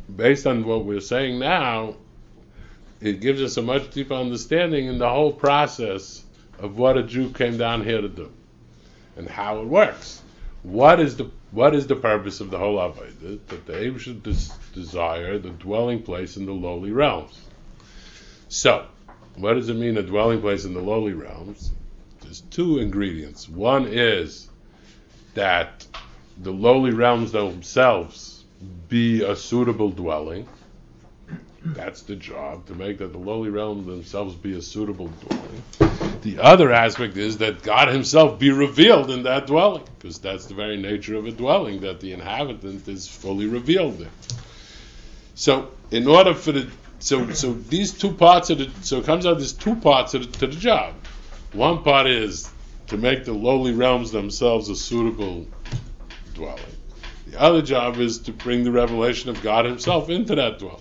based on what we're saying now, it gives us a much deeper understanding in the whole process of what a Jew came down here to do and how it works. What is the purpose of the whole Avodah? That the Eibush should desire the dwelling place in the lowly realms. So, what does it mean, a dwelling place in the lowly realms? There's two ingredients. One is that the lowly realms themselves be a suitable dwelling. That's the job, to make that the lowly realms themselves be a suitable dwelling. The other aspect is that God himself be revealed in that dwelling, because that's the very nature of a dwelling, that the inhabitant is fully revealed there. So, in order for so these two parts of so it comes out there's two parts to the job. One part is to make the lowly realms themselves a suitable dwelling. The other job is to bring the revelation of God himself into that dwelling.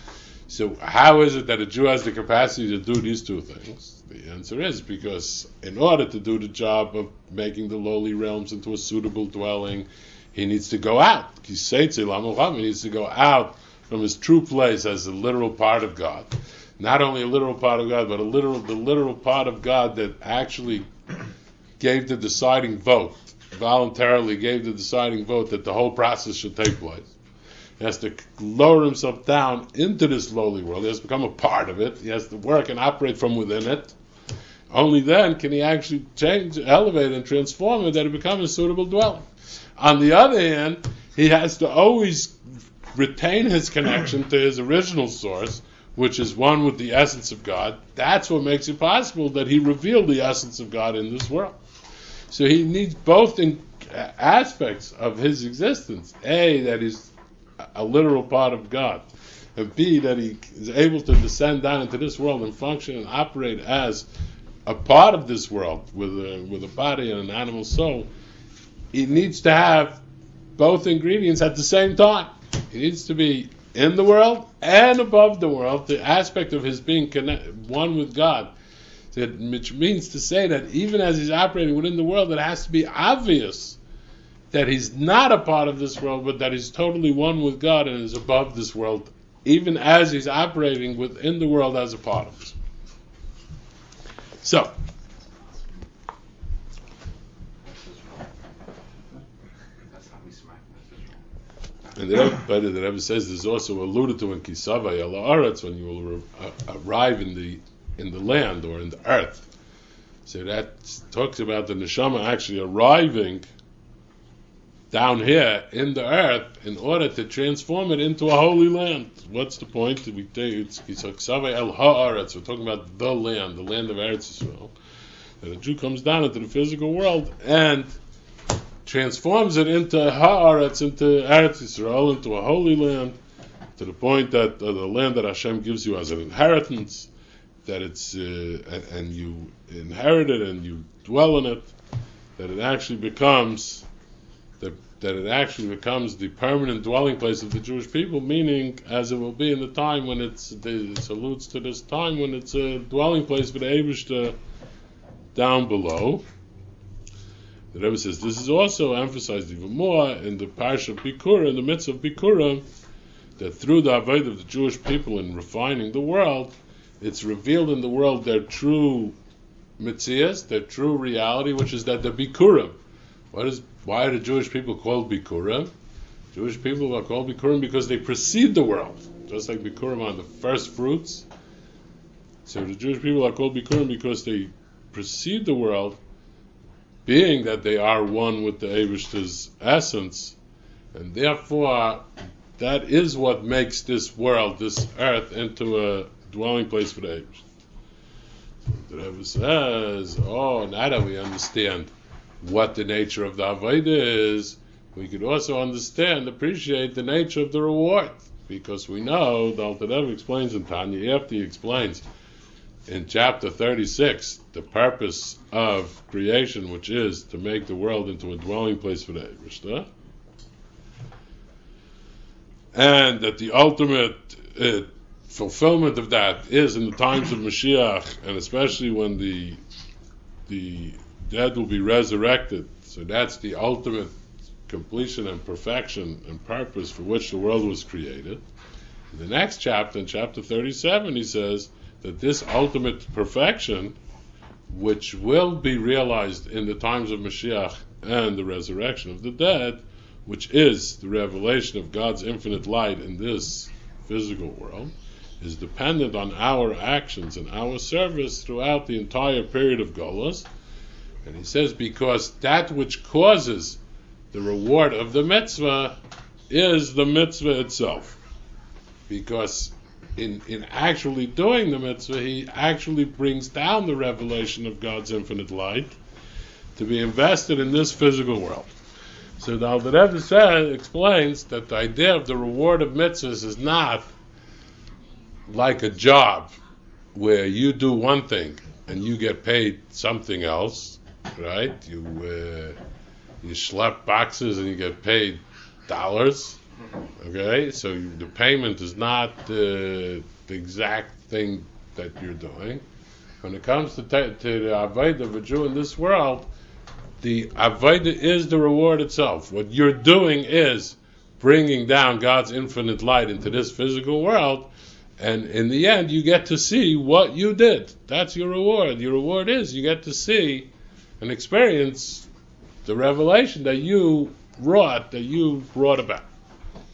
So how is it that a Jew has the capacity to do these two things? The answer is because in order to do the job of making the lowly realms into a suitable dwelling, he needs to go out. He needs to go out from his true place as a literal part of God. Not only a literal part of God, but the literal part of God that actually gave the deciding vote, voluntarily gave the deciding vote that the whole process should take place. He has to lower himself down into this lowly world. He has to become a part of it. He has to work and operate from within it. Only then can he actually change, elevate, and transform it that it becomes a suitable dwelling. On the other hand, he has to always retain his connection to his original source, which is one with the essence of God. That's what makes it possible that he revealed the essence of God in this world. So he needs both aspects of his existence. A, that he's a literal part of God, and B, that he is able to descend down into this world and function and operate as a part of this world with a body and an animal soul. He needs to have both ingredients at the same time. He needs to be in the world and above the world, the aspect of his being one with God, which means to say that even as he's operating within the world, it has to be obvious that he's not a part of this world, but that he's totally one with God and is above this world, even as he's operating within the world as a part of it. So, and the Rebbe says there's also alluded to in Kisavai ala Aretz, when you will arrive in the land or in the earth. So that talks about the neshama actually arriving down here in the earth in order to transform it into a holy land. What's the point? It's Kisavai el ha'aretz. We're talking about the land of Eretz Yisrael. That a Jew comes down into the physical world and transforms it into ha'aretz, into Eretz Yisrael, into a holy land, to the point that the land that Hashem gives you as an inheritance, that it's and you inherit it and you dwell in it, that it actually becomes the permanent dwelling place of the Jewish people, meaning as it will be in the time when it alludes to this time when it's a dwelling place for the Eibishter down below. The Rebbe says this is also emphasized even more in the Parsha of Bikurim, in the midst of Bikurim, that through the avodah of the Jewish people in refining the world, it's revealed in the world their true mitzias, their true reality, which is that the Bikurim. Why are the Jewish people called Bikurim? Jewish people are called Bikurim because they precede the world, just like Bikurim are the first fruits. So the Jewish people are called Bikurim because they precede the world, being that they are one with the Eibishter's essence, and therefore that is what makes this world, this earth, into a dwelling place for the Eibishter. The Rebbe says, now that we understand what the nature of the Avodah is, we could also appreciate the nature of the reward, because we know, the Alter Rebbe explains in Tanya, after he explains in chapter 36 the purpose of creation, which is to make the world into a dwelling place for the Eibishter, and that the ultimate fulfillment of that is in the times of Mashiach, and especially when the dead will be resurrected. So that's the ultimate completion and perfection and purpose for which the world was created. In the next chapter, in chapter 37, he says that this ultimate perfection, which will be realized in the times of Mashiach and the resurrection of the dead, which is the revelation of God's infinite light in this physical world, is dependent on our actions and our service throughout the entire period of Golus. And he says, because that which causes the reward of the mitzvah is the mitzvah itself. Because in actually doing the mitzvah, he actually brings down the revelation of God's infinite light to be invested in this physical world. So the Alter Rebbe explains that the idea of the reward of mitzvahs is not like a job where you do one thing and you get paid something else, right? You schlep boxes and you get paid dollars. Okay, so the payment is not the exact thing that you're doing. When it comes to the Avodah of a Jew in this world, the Avodah is the reward itself. What you're doing is bringing down God's infinite light into this physical world, and in the end you get to see what you did. That's your reward. Your reward is you get to see and experience the revelation that you wrought, that you brought about.